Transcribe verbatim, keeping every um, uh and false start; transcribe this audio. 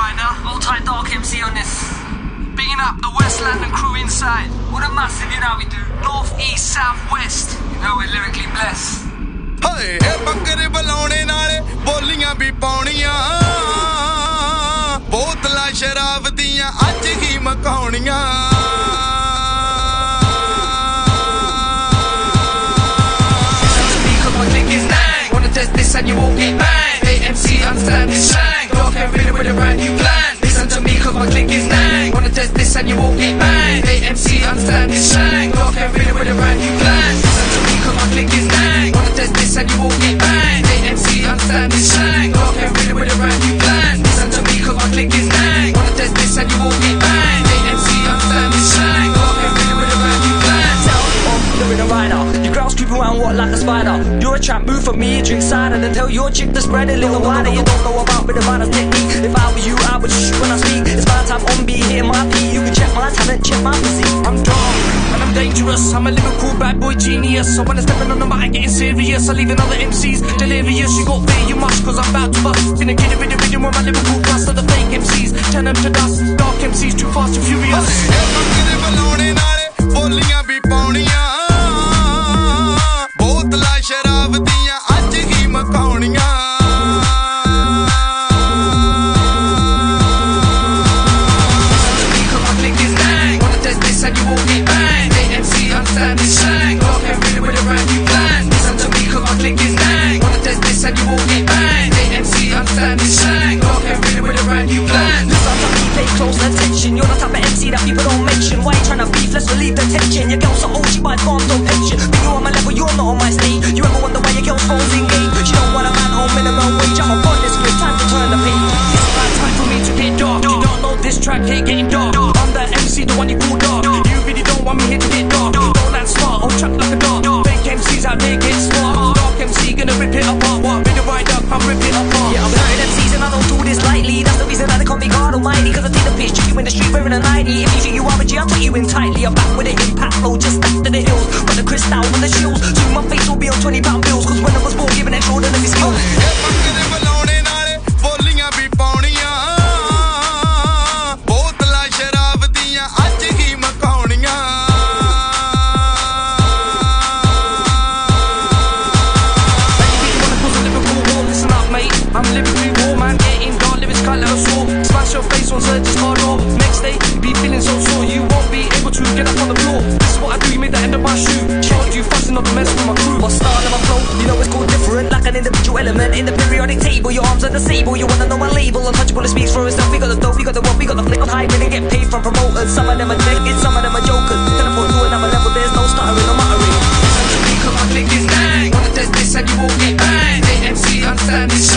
Rider, old tight dark M C on this. Beating up the West London crew inside. What a massive, you know how we do. North, east, south, west. You know we're lyrically blessed. Hey, hey, bakre balaune naale boliyan bhi pauniyan botla sharab diyan aj hi makauniyan Test this and you won't get banged. Hey M C, understand this slang. Y'all can't read it with a brand new plan. Listen to me cause my click is nang. Wanna test this and you won't get banged. Hey M C, understand this slang. Y'all can't read it with a brand new plan. Listen to me cause my click is nang. Wanna test this and you won't get banged. Hey M C, understand this slang. Y'all can't read it with a brand new plan. Listen to me cause my click is nang. Wanna test this and you won't get banged. Hey M C, understand this slang. Y'all can't read it with a brand new plan. You're a rider, your girl's creeping around what like a spider. You're a tramp, move for me, drink cider, then tell your chick to spread a little wider. You don't know about with the rider's technique. If I were you, I would just shoot when I speak. It's my time on beat, hitting my P. You can check my talent, check my physique. I'm dark and I'm dangerous. I'm a lyrical bad boy genius. So when I'm stepping on the mic, getting serious, I leave other M Cs delirious. You got fear, you must, cause I'm about to bust. Gonna get it with the rhythm with my lyrical plus. Of the fake M Cs, turn them to dust. Dark M Cs, too fast and furious. bakre balaune naale boliyan bhi pauniyan botla sharab diyan aj hi makauniyan and you won't get banged. Hey M C, understand this slang. Y'all can't read it with a brand new plan. Listen to me cause my click is nang. Wanna test this and you won't get banged. Hey M C, understand this slang. Y'all can't read it with a brand new plan. Listen, I'm trying to pay close attention. You're the type of M C that people don't mention. Why you trying to beef? Let's relieve the tension. Your girl's so old, she buys farms on pension. But you on my level, you're not on my stage. You ever wonder why your girl's phone's engaged? She don't want a man on minimum wage. I'm on this script, time to turn the page. It's about time for me to get dark. You don't know this track ain't getting dark. I'm the M C, the one you call dark. You really don't want me here to get dark. Don't that smart, I'll track like a dart. Fake M Cs out there get smart. Dark M C gonna rip it apart. What? With the right up, I'm ripping apart. Yeah, I'm hurting M Cs and I don't do this lightly. That's the reason that they call me God Almighty. Cause I take the piss, check you in the street wearing a ninety. If you think you are a G, I'll take you in tightly. I'm back with the impact flow, just after the hills. Got the crystal and the shields. Soon my face will be on twenty pound bills. Cause when I was born, giving extraordinary skills. bakre balaune naale boliyan bhi pauniyan botla sharab diyan aj hi makauniyan I'm lyrically raw, man, getting dark, lyrics cut like a saw. Smash your face on Surge's hard raw. Next day, you be feeling so sore. You won't be able to get up on the floor. This is what I do, you made the end of my shoe. Showed you fussing, not the mess with my crew. My style and my flow, you know it's called different. Like an individual element in the periodic table. Your arms are disabled, you wanna know my label. Untouchable, it speaks for itself. We got the dope, we got the rope, we got the flick on high. We didn't get paid from promoters. Some of them are naked, some of them are jokers. Teleport to another level, there's no stuttering or muttering. Listen to me cause my click is nang. Wanna test this and you won't get banged. Hey M C, understand this